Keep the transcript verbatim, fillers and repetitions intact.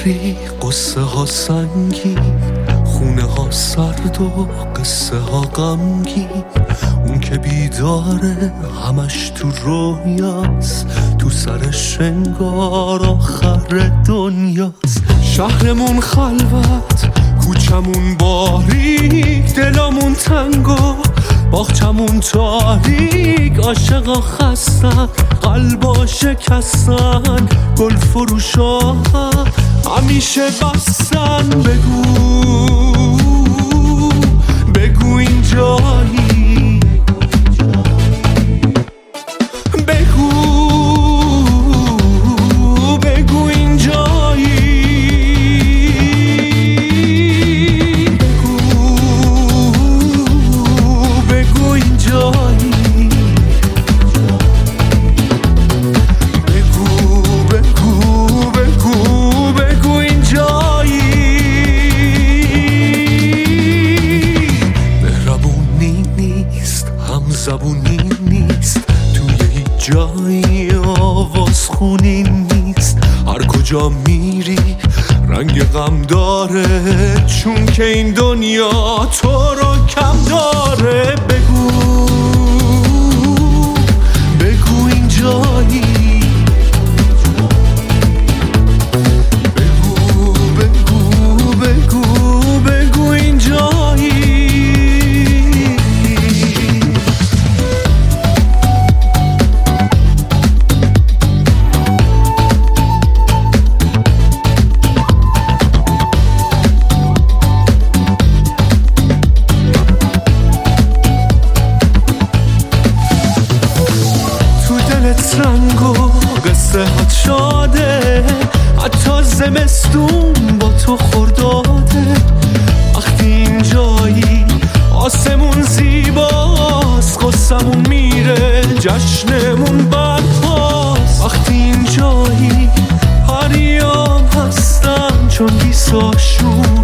بهاری قصه ها سنگی، خونه ها سرد و قصه ها غمگین. اون که بیداره همش تو رویاست، تو سر شنگار آخر دنیاست. شهرمون خلوت، کوچمون باریک، دلمون تنگ و باغچمون تاریک. عاشقا خستن، قلبا شکستن، گل فروشا همیشه بستن. بگو بگو اینجایی، بگو بگو اینجایی، بگو بگو اینجایی، بگو بگو بگو بگو اینجایی. مهربونی نیست، همزبونی نیست، توی هیچ جایی آواز خونی نیست. هر کجا میری رنگ غم داره، چون که این دنیا تو رو کم داره. بگو بگو اینجایی، بگو بگو بگو بگو اینجایی. رنگ و قصه هات شاده، حتی زمستون با تو خورداده. وقتی اینجایی آسمون زیباست، قصمون میره جشنمون برپاست. وقتی اینجایی پریام هستن چون بیساشون